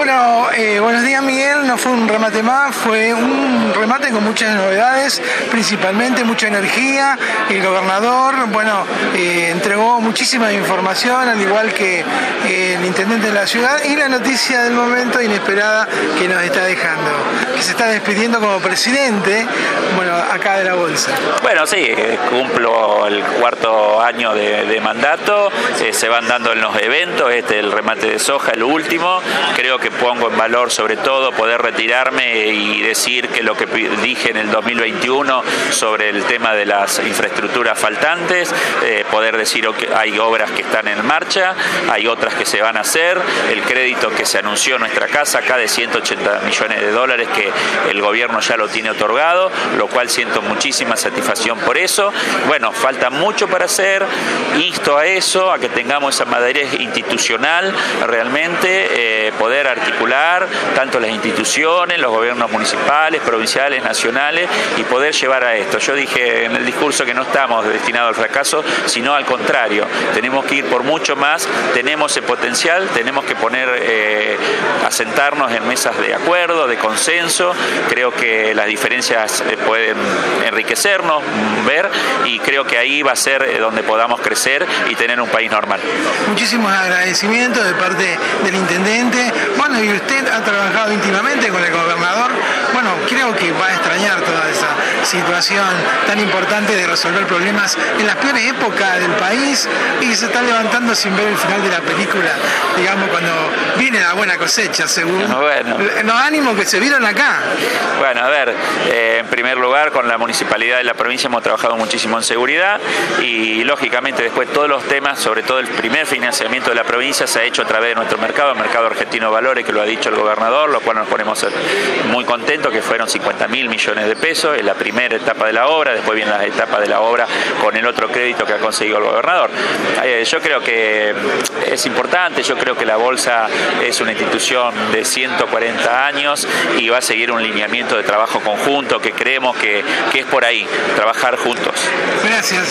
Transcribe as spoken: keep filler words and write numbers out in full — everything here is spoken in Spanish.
Bueno, eh, buenos días, Miguel. No fue un remate más, fue un remate con muchas novedades, principalmente mucha energía. El gobernador, bueno, eh, entregó muchísima información, al igual que eh, el intendente de la ciudad, y la noticia del momento inesperada que nos está dejando, que se está despidiendo como presidente, bueno, acá de la Bolsa. Bueno, sí, cumplo el cuarto año de, de mandato, eh, se van dando en los eventos, este el remate de soja, el último. Creo que pongo en valor sobre todo poder retirarme y decir que lo que dije en el dos mil veintiuno sobre el tema de las infraestructuras faltantes, eh, poder decir que hay obras que están en marcha, hay otras que se van a hacer, el crédito que se anunció en nuestra casa acá de ciento ochenta millones de dólares que el gobierno ya lo tiene otorgado, lo cual siento muchísima satisfacción por eso. Bueno, falta mucho para hacer, insto a eso, a que tengamos esa madurez institucional realmente, eh, poder articular tanto las instituciones, los gobiernos municipales, provinciales, nacionales, y poder llevar a esto. Yo dije en el discurso que no estamos destinados al fracaso, sino al contrario, tenemos que ir por mucho más, tenemos el potencial, tenemos que poner, eh, asentarnos en mesas de acuerdo, de consenso. Creo que las diferencias eh, pueden enriquecernos, ver, y creo que ahí va a ser eh, donde podamos crecer y tener un país normal. Muchísimos agradecimientos de parte del intendente. Bueno, y usted ha trabajado íntimamente con el gobernador. Bueno, creo que va a extrañar toda esa situación tan importante de resolver problemas en las peores épocas del país, y se está levantando sin ver el final de la película, digamos, cuando viene la buena cosecha, según bueno. los ánimos que se vieron acá. Bueno, a ver, eh, en primer lugar, con la municipalidad de la provincia hemos trabajado muchísimo en seguridad, y lógicamente después todos los temas, sobre todo el primer financiamiento de la provincia, se ha hecho a través de nuestro mercado, el mercado argentino de valores, que lo ha dicho el gobernador, lo cual nos ponemos muy contentos, que fueron cincuenta mil millones de pesos en la primera etapa de la obra. Después viene la etapa de la obra con el otro crédito que ha conseguido el gobernador. Eh, yo creo que es importante, yo creo que la Bolsa es una institución de ciento cuarenta años y va a seguir un lineamiento de trabajo conjunto que creemos que, que es por ahí, trabajar juntos. Gracias.